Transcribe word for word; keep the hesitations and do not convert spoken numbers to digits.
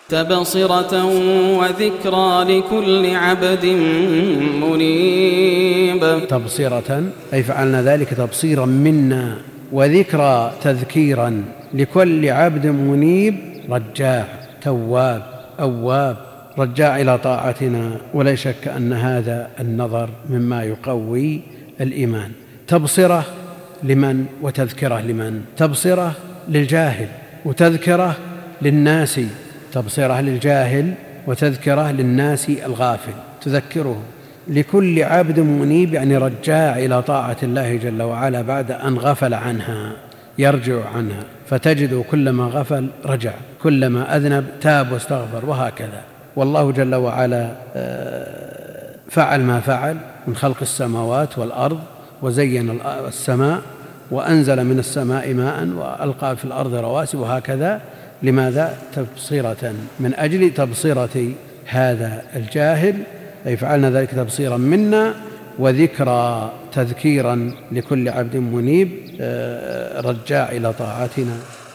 تبصرة وذكرى لكل عبد منيب. تبصرة أي فعلنا ذلك تبصيرا منا، وذكرى تذكيرا لكل عبد منيب، رجاع تواب أواب رجاع إلى طاعتنا. ولا شك أن هذا النظر مما يقوي الإيمان. تبصرة لمن وتذكرة لمن؟ تبصرة للجاهل وتذكرة للناس، تبصرة للجاهل وتذكرة للناس الغافل، تذكره لكل عبد منيب يعني رجاع إلى طاعة الله جل وعلا بعد أن غفل عنها، يرجع عنها، فتجد كلما غفل رجع، كلما أذنب تاب واستغفر، وهكذا. والله جل وعلا فعل ما فعل من خلق السماوات والأرض، وزين السماء وأنزل من السماء ماء وألقى في الأرض رواسي، وهكذا. لماذا؟ تبصرة، من أجل تبصرة هذا الجاهل، أي فعلنا ذلك تبصيرا منا، وذكرى تذكيرا لكل عبد منيب رجاع إلى طاعتنا.